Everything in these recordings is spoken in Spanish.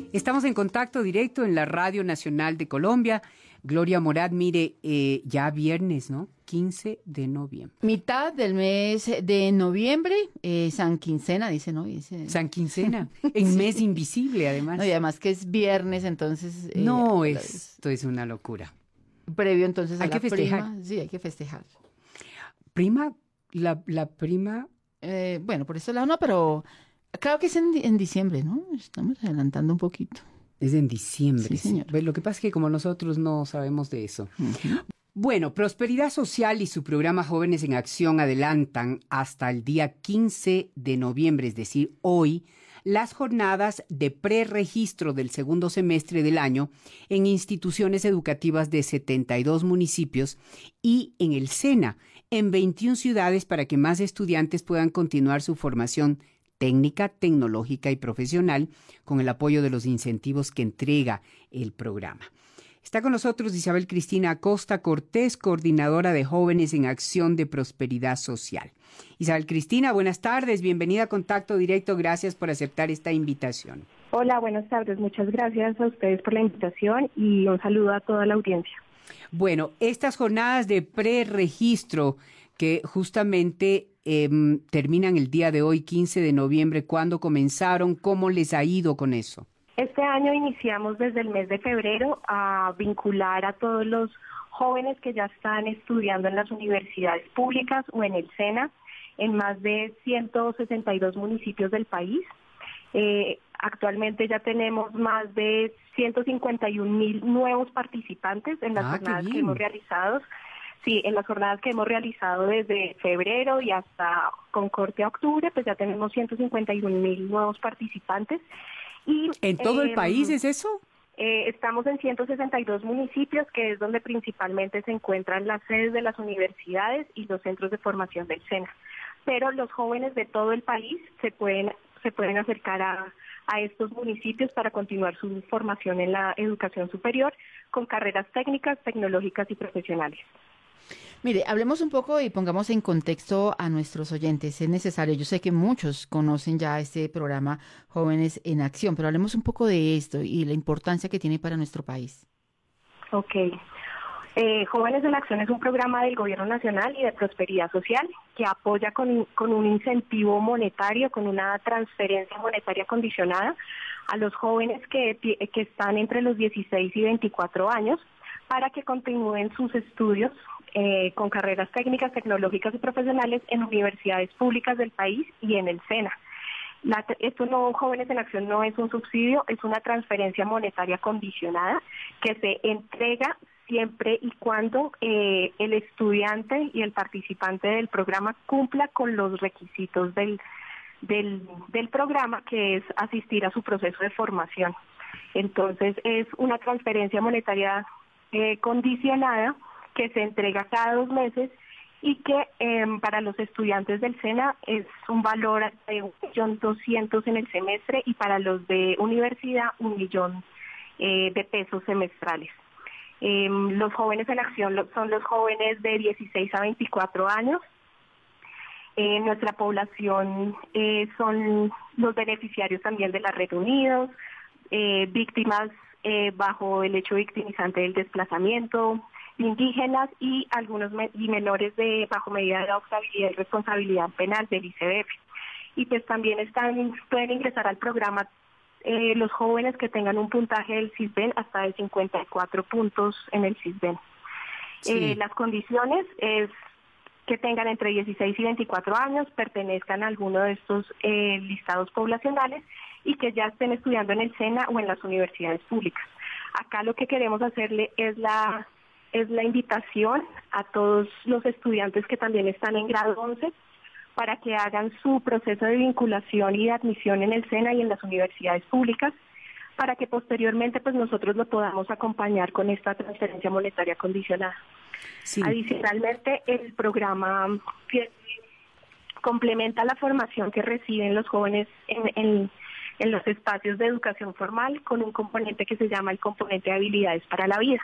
Estamos en contacto directo en la Radio Nacional de Colombia. Gloria Morat, mire, ya viernes, ¿no? 15 de noviembre. Mitad del mes de noviembre, San Quincena, dice, ¿no? San Quincena, en Sí. mes invisible, además. No, y además que es viernes, entonces... No, esto es una locura. Previo entonces a Hay la que festejar. prima. Sí, hay que festejar. Prima, la prima... Bueno, por eso lado no, pero creo que es en diciembre, ¿no? Estamos adelantando un poquito. Es en diciembre. Sí, señor. Pues lo que pasa es que como nosotros no sabemos de eso. Uh-huh. Bueno, Prosperidad Social y su programa Jóvenes en Acción adelantan hasta el día 15 de noviembre, es decir, hoy, las jornadas de preregistro del segundo semestre del año en instituciones educativas de 72 municipios y en el SENA, en 21 ciudades para que más estudiantes puedan continuar su formación técnica, tecnológica y profesional con el apoyo de los incentivos que entrega el programa. Está con nosotros Isabel Cristina Acosta Cortés, coordinadora de Jóvenes en Acción de Prosperidad Social. Isabel Cristina, buenas tardes, bienvenida a Contacto Directo, gracias por aceptar esta invitación. Hola, buenas tardes, muchas gracias a ustedes por la invitación y un saludo a toda la audiencia. Bueno, estas jornadas de preregistro que justamente terminan el día de hoy, 15 de noviembre, ¿cuándo comenzaron? ¿Cómo les ha ido con eso? Este año iniciamos desde el mes de febrero a vincular a todos los jóvenes que ya están estudiando en las universidades públicas o en el SENA en más de 162 municipios del país. Actualmente ya tenemos más de 151,000 nuevos participantes en las jornadas que hemos realizado. Sí, en las jornadas que hemos realizado desde febrero y hasta con corte a octubre, pues ya tenemos 151,000 nuevos participantes. Y, ¿en todo el país es eso? Estamos en 162 municipios, que es donde principalmente se encuentran las sedes de las universidades y los centros de formación del SENA. Pero los jóvenes de todo el país se pueden acercar a estos municipios para continuar su formación en la educación superior con carreras técnicas, tecnológicas y profesionales. Mire, hablemos un poco y pongamos en contexto a nuestros oyentes. Es necesario, yo sé que muchos conocen ya este programa Jóvenes en Acción, pero hablemos un poco de esto y la importancia que tiene para nuestro país. Ok. Jóvenes en Acción es un programa del Gobierno Nacional y de Prosperidad Social que apoya con un incentivo monetario, con una transferencia monetaria condicionada a los jóvenes que están entre los 16 y 24 años para que continúen sus estudios con carreras técnicas, tecnológicas y profesionales en universidades públicas del país y en el SENA. Esto no, Jóvenes en Acción no es un subsidio, es una transferencia monetaria condicionada que se entrega siempre y cuando el estudiante y el participante del programa cumpla con los requisitos del programa, que es asistir a su proceso de formación. Entonces es una transferencia monetaria condicionada que se entrega cada 2 meses y que para los estudiantes del SENA es un valor de 1.200.000 en el semestre y para los de universidad 1.000.000 de pesos semestrales. Los Jóvenes en Acción son los jóvenes de 16 a 24 años. Nuestra población son los beneficiarios también de la Red Unidos, víctimas bajo el hecho victimizante del desplazamiento, indígenas y algunos menores bajo medida de adoptabilidad y responsabilidad penal del ICBF. Y pues también pueden ingresar al programa los jóvenes que tengan un puntaje del CISBEN hasta de 54 puntos en el CISBEN. Sí. Las condiciones es que tengan entre 16 y 24 años, pertenezcan a alguno de estos listados poblacionales y que ya estén estudiando en el SENA o en las universidades públicas. Acá lo que queremos hacerle es la invitación a todos los estudiantes que también están en grado 11 para que hagan su proceso de vinculación y de admisión en el SENA y en las universidades públicas, para que posteriormente pues nosotros lo podamos acompañar con esta transferencia monetaria condicionada. Sí. Adicionalmente, el programa complementa la formación que reciben los jóvenes en los espacios de educación formal con un componente que se llama el componente de habilidades para la vida.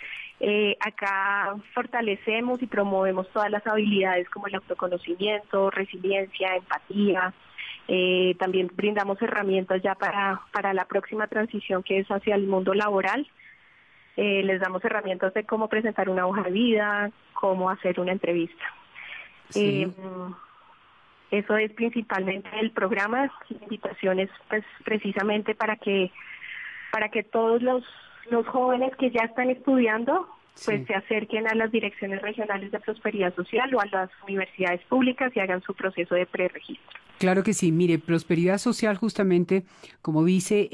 Acá fortalecemos y promovemos todas las habilidades como el autoconocimiento, resiliencia, empatía, También brindamos herramientas ya para la próxima transición, que es hacia el mundo laboral. Les damos herramientas de cómo presentar una hoja de vida, cómo hacer una entrevista. Sí. Eso es principalmente el programa. La invitación es pues, precisamente para que todos los jóvenes que ya están estudiando pues Sí. se acerquen a las direcciones regionales de prosperidad social o a las universidades públicas y hagan su proceso de preregistro. Claro que sí. Mire, prosperidad social justamente, como dice,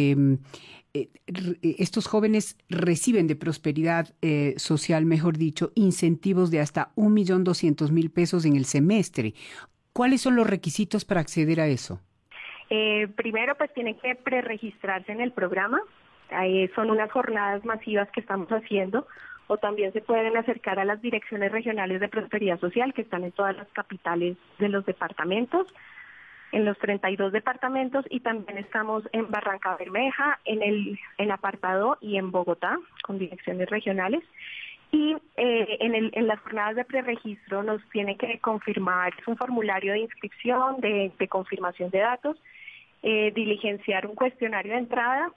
estos jóvenes reciben de prosperidad social, mejor dicho, incentivos de hasta 1.200.000 pesos en el semestre. ¿Cuáles son los requisitos para acceder a eso? Primero, pues tienen que preregistrarse en el programa. Son unas jornadas masivas que estamos haciendo, o también se pueden acercar a las direcciones regionales de prosperidad social que están en todas las capitales de los departamentos, en los 32 departamentos, y también estamos en Barranca Bermeja, en Apartado y en Bogotá, con direcciones regionales. Y en las jornadas de preregistro nos tiene que confirmar, es un formulario de inscripción, de confirmación de datos, diligenciar un cuestionario de entrada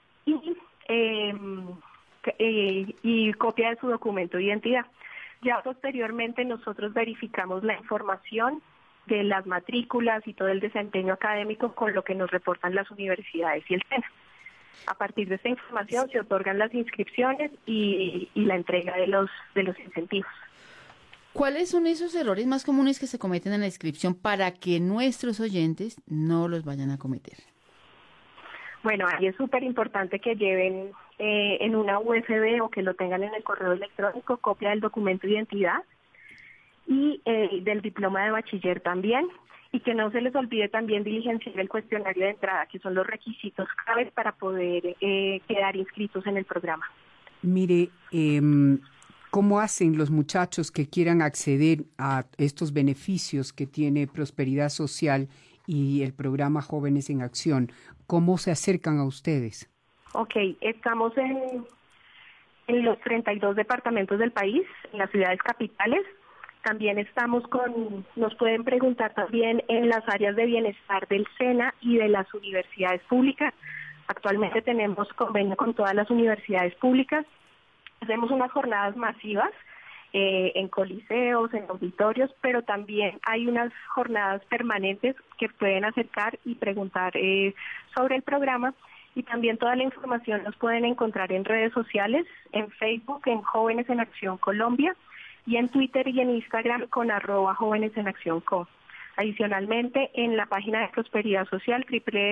y copia de su documento de identidad. Ya posteriormente nosotros verificamos la información de las matrículas y todo el desempeño académico con lo que nos reportan las universidades y el SENA. A partir de esta información se otorgan las inscripciones y la entrega de los incentivos. ¿Cuáles son esos errores más comunes que se cometen en la inscripción para que nuestros oyentes no los vayan a cometer? Bueno, ahí es súper importante que lleven en una USB o que lo tengan en el correo electrónico copia del documento de identidad y del diploma de bachiller también, y que no se les olvide también diligenciar el cuestionario de entrada, que son los requisitos claves para poder quedar inscritos en el programa. Mire, ¿cómo hacen los muchachos que quieran acceder a estos beneficios que tiene Prosperidad Social y el programa Jóvenes en Acción? ¿Cómo se acercan a ustedes? Ok, estamos en los 32 departamentos del país, en las ciudades capitales. También nos pueden preguntar también en las áreas de bienestar del SENA y de las universidades públicas. Actualmente tenemos convenio con todas las universidades públicas. Hacemos unas jornadas masivas en coliseos, en auditorios, pero también hay unas jornadas permanentes que pueden acercar y preguntar sobre el programa, y también toda la información nos pueden encontrar en redes sociales, en Facebook, en Jóvenes en Acción Colombia, y en Twitter y en Instagram con @Jóvenes en Acción Co. Adicionalmente, en la página de Prosperidad Social,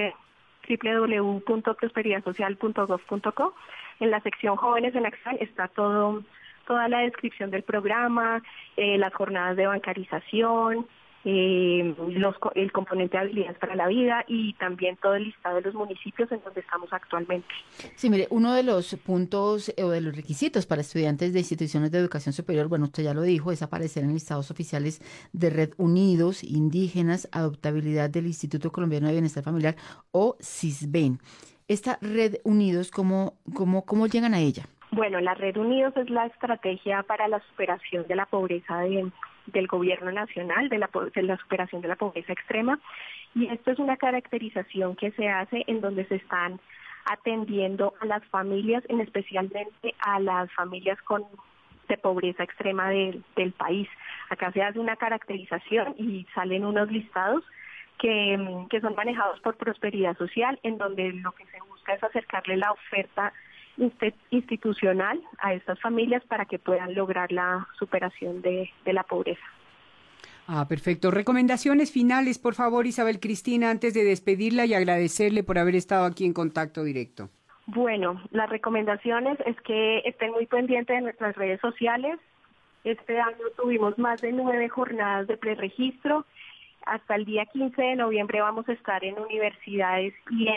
www.prosperidadsocial.gov.co, en la sección Jóvenes en Acción está toda la descripción del programa, las jornadas de bancarización, el componente de habilidades para la vida y también todo el listado de los municipios en donde estamos actualmente. Sí, mire, uno de los puntos o de los requisitos para estudiantes de instituciones de educación superior, bueno, usted ya lo dijo, es aparecer en listados oficiales de Red Unidos, Indígenas, Adoptabilidad del Instituto Colombiano de Bienestar Familiar o CISBEN. Esta Red Unidos, ¿cómo llegan a ella? Bueno, la Red Unidos es la estrategia para la superación de la pobreza del gobierno nacional, de la superación de la pobreza extrema, y esto es una caracterización que se hace en donde se están atendiendo a las familias, especialmente a las familias de pobreza extrema del país. Acá se hace una caracterización y salen unos listados que son manejados por Prosperidad Social, en donde lo que se busca es acercarle la oferta institucional a estas familias para que puedan lograr la superación de la pobreza. Perfecto. Recomendaciones finales, por favor, Isabel Cristina, antes de despedirla y agradecerle por haber estado aquí en contacto directo. Bueno, las recomendaciones es que estén muy pendientes de nuestras redes sociales. Este año tuvimos más de 9 jornadas de preregistro. Hasta el día 15 de noviembre vamos a estar en universidades y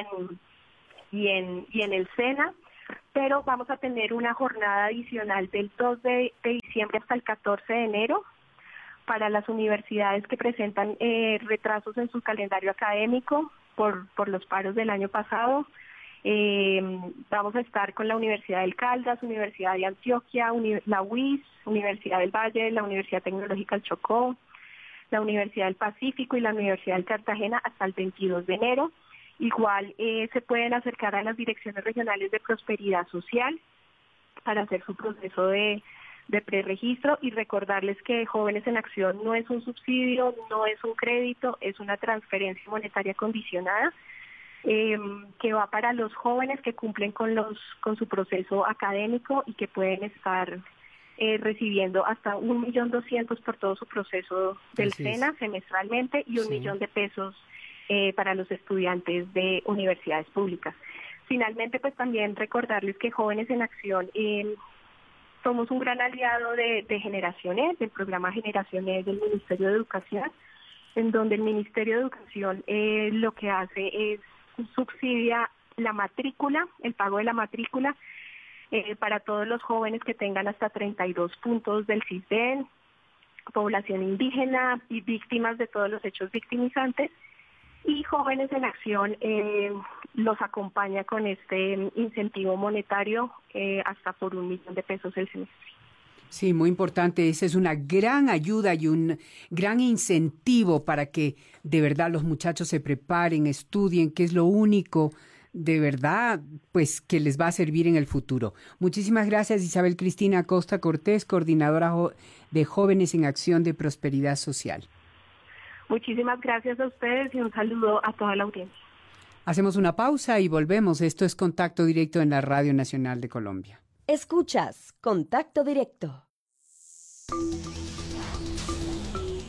en el SENA, pero vamos a tener una jornada adicional del 2 de diciembre hasta el 14 de enero para las universidades que presentan retrasos en su calendario académico por los paros del año pasado. Vamos a estar con la Universidad del Caldas, Universidad de Antioquia, la UIS, Universidad del Valle, la Universidad Tecnológica del Chocó. la Universidad del Pacífico y la Universidad de Cartagena hasta el 22 de enero. Igual se pueden acercar a las direcciones regionales de prosperidad social para hacer su proceso de preregistro y recordarles que Jóvenes en Acción no es un subsidio, no es un crédito, es una transferencia monetaria condicionada que va para los jóvenes que cumplen con su proceso académico y que pueden estar recibiendo hasta 1.200.000 por todo su proceso del SENA semestralmente y 1.000.000 de pesos para los estudiantes de universidades públicas. Finalmente, pues también recordarles que Jóvenes en Acción somos un gran aliado de Generaciones, del programa Generaciones del Ministerio de Educación, en donde el Ministerio de Educación lo que hace es subsidia la matrícula, el pago de la matrícula para todos los jóvenes que tengan hasta 32 puntos del CISBEN, población indígena y víctimas de todos los hechos victimizantes. Y Jóvenes en Acción los acompaña con este incentivo monetario hasta por 1.000.000 de pesos el semestre. Sí, muy importante. Esa es una gran ayuda y un gran incentivo para que de verdad los muchachos se preparen, estudien, que es lo único de verdad pues que les va a servir en el futuro. Muchísimas gracias, Isabel Cristina Acosta Cortés, coordinadora de Jóvenes en Acción de Prosperidad Social. Muchísimas gracias a ustedes y un saludo a toda la audiencia. Hacemos una pausa y volvemos. Esto es Contacto Directo en la Radio Nacional de Colombia. Escuchas Contacto Directo.